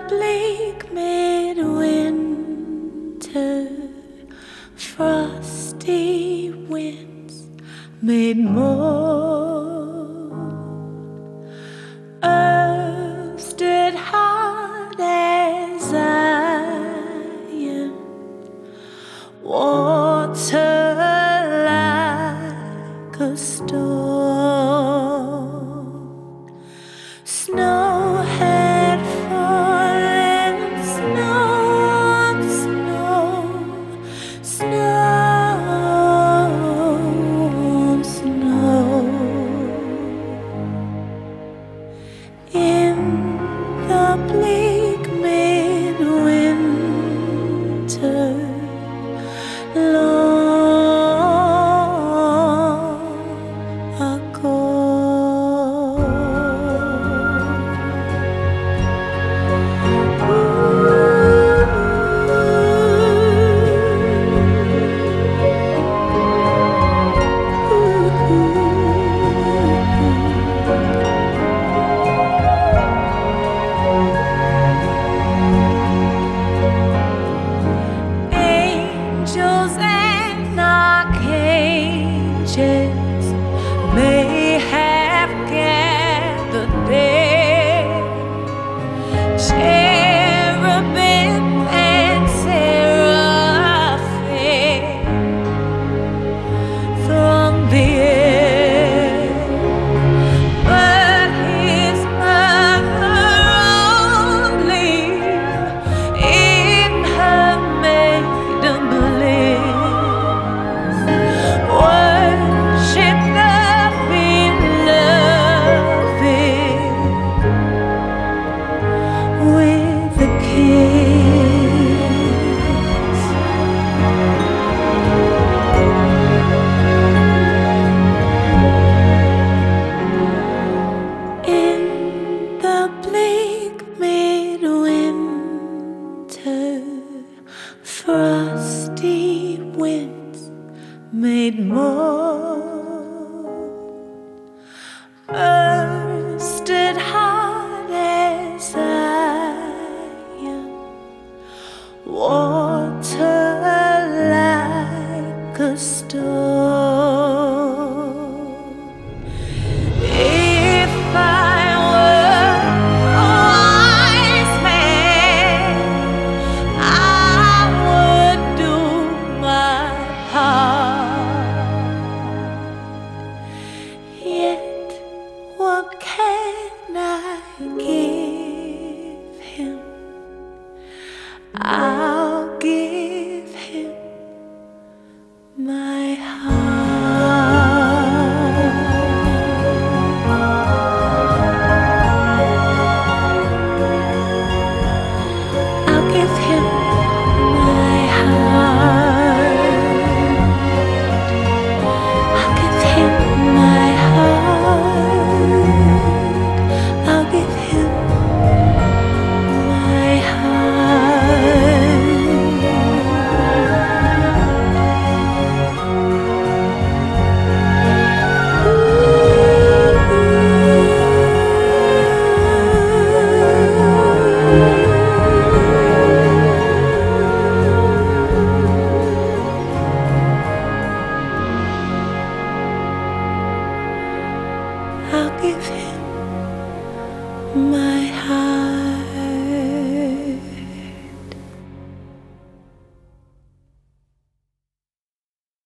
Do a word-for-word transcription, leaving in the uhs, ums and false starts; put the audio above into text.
bleak midwinter, frosty winds made mold. Earth stood hard as iron, water like a stone. Snow had fallen, snow on snow, snow on snow. In the bleak midwinter, long ago. Angels and archangels may have gathered there, cherubim and seraphim throng the air, but his mother only in her maiden bliss worship the beloved with a kiss. In the bleak midwinter, frosty winds made mold. Earth stood hard as iron, water like a stone. If I were a wise man, I would do my part. Yet what can I give him? I'll give him my heart. I'll give him my heart. I'll give him my heart. I'll give him my heart. I'll give him my